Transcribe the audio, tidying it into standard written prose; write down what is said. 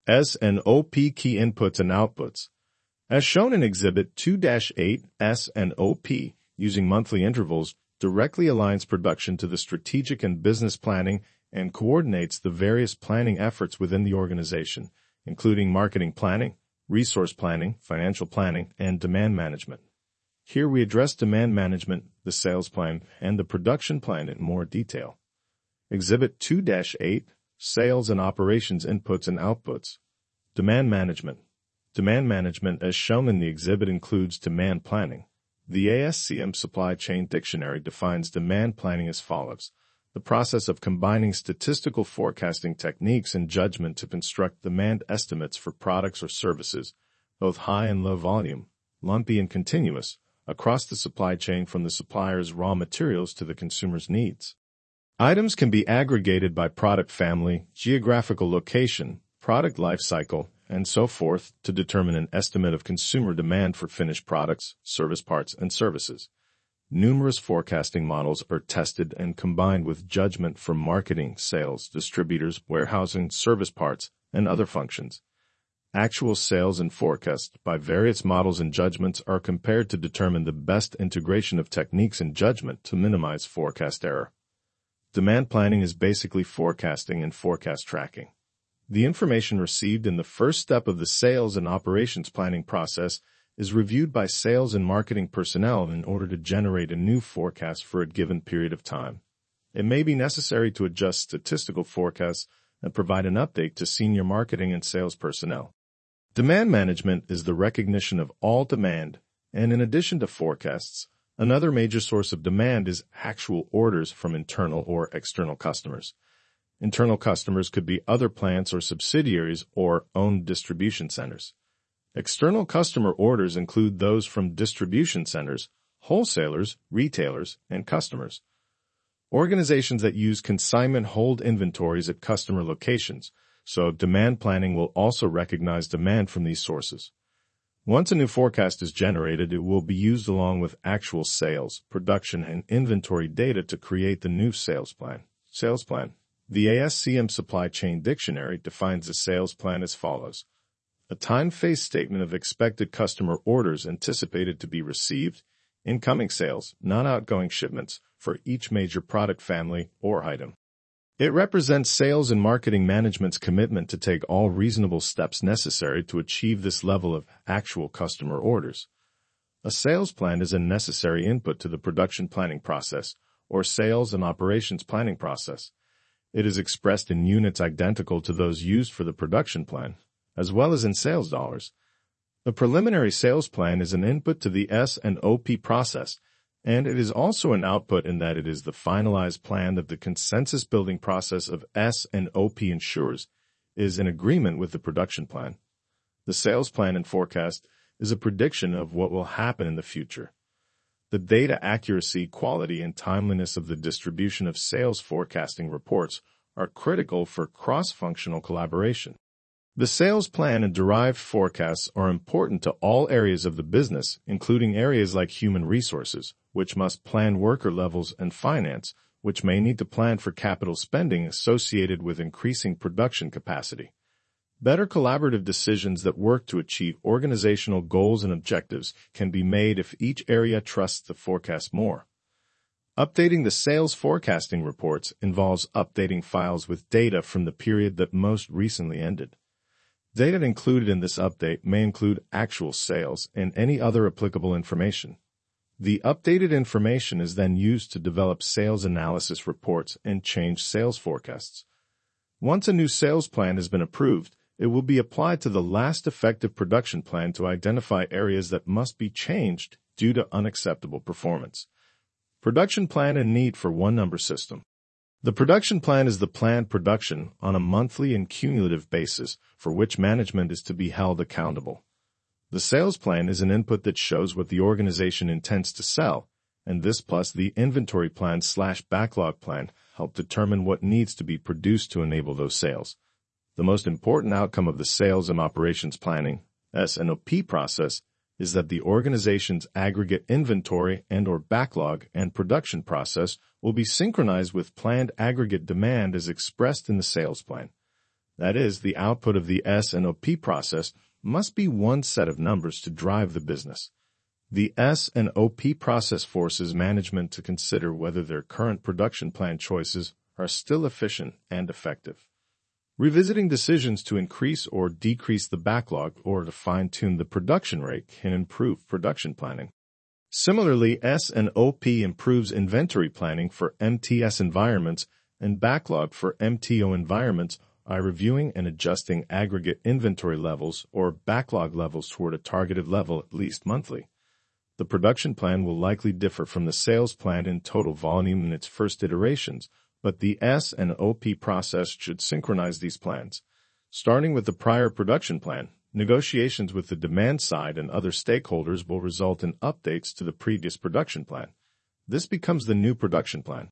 S&OP key inputs and outputs. As shown in Exhibit 2-8, S&OP, using monthly intervals, directly aligns production to the strategic and business planning and coordinates the various planning efforts within the organization, including marketing planning, resource planning, financial planning, and demand management. Here we address demand management, the sales plan, and the production plan in more detail. Exhibit 2-8, Sales and Operations Inputs and Outputs. Demand management. Demand management, as shown in the exhibit, includes demand planning. The ASCM Supply Chain Dictionary defines demand planning as follows: the process of combining statistical forecasting techniques and judgment to construct demand estimates for products or services, both high and low volume, lumpy and continuous, across the supply chain from the supplier's raw materials to the consumer's needs. Items can be aggregated by product family, geographical location, product life cycle, and so forth to determine an estimate of consumer demand for finished products, service parts, and services. Numerous forecasting models are tested and combined with judgment from marketing, sales, distributors, warehousing, service parts, and other functions. Actual sales and forecasts by various models and judgments are compared to determine the best integration of techniques and judgment to minimize forecast error. Demand planning is basically forecasting and forecast tracking. The information received in the first step of the sales and operations planning process is reviewed by sales and marketing personnel in order to generate a new forecast for a given period of time. It may be necessary to adjust statistical forecasts and provide an update to senior marketing and sales personnel. Demand management is the recognition of all demand, and in addition to forecasts, another major source of demand is actual orders from internal or external customers. Internal customers could be other plants or subsidiaries or owned distribution centers. External customer orders include those from distribution centers, wholesalers, retailers, and customers. Organizations that use consignment hold inventories at customer locations, so demand planning will also recognize demand from these sources. Once a new forecast is generated, it will be used along with actual sales, production, and inventory data to create the new sales plan. Sales plan. The ASCM Supply Chain Dictionary defines a sales plan as follows: a time-phase statement of expected customer orders anticipated to be received, incoming sales, non-outgoing shipments for each major product family or item. It represents sales and marketing management's commitment to take all reasonable steps necessary to achieve this level of actual customer orders. A sales plan is a necessary input to the production planning process or sales and operations planning process. It is expressed in units identical to those used for the production plan, as well as in sales dollars. The preliminary sales plan is an input to the S&OP process, and it is also an output in that it is the finalized plan that the consensus building process of S&OP ensures is in agreement with the production plan. The sales plan and forecast is a prediction of what will happen in the future. The data accuracy, quality, and timeliness of the distribution of sales forecasting reports are critical for cross-functional collaboration. The sales plan and derived forecasts are important to all areas of the business, including areas like human resources, which must plan worker levels, and finance, which may need to plan for capital spending associated with increasing production capacity. Better collaborative decisions that work to achieve organizational goals and objectives can be made if each area trusts the forecast more. Updating the sales forecasting reports involves updating files with data from the period that most recently ended. Data included in this update may include actual sales and any other applicable information. The updated information is then used to develop sales analysis reports and change sales forecasts. Once a new sales plan has been approved, it will be applied to the last effective production plan to identify areas that must be changed due to unacceptable performance. Production plan and need for one number system. The production plan is the planned production on a monthly and cumulative basis for which management is to be held accountable. The sales plan is an input that shows what the organization intends to sell, and this plus the inventory plan/backlog plan help determine what needs to be produced to enable those sales. The most important outcome of the sales and operations planning S&OP process is that the organization's aggregate inventory and/or backlog and production process will be synchronized with planned aggregate demand as expressed in the sales plan. That is, the output of the S&OP process must be one set of numbers to drive the business. The S&OP process forces management to consider whether their current production plan choices are still efficient and effective. Revisiting decisions to increase or decrease the backlog or to fine-tune the production rate can improve production planning. Similarly, S&OP improves inventory planning for MTS environments and backlog for MTO environments by reviewing and adjusting aggregate inventory levels or backlog levels toward a targeted level at least monthly. The production plan will likely differ from the sales plan in total volume in its first iterations, but the S&OP process should synchronize these plans. Starting with the prior production plan, negotiations with the demand side and other stakeholders will result in updates to the previous production plan. This becomes the new production plan.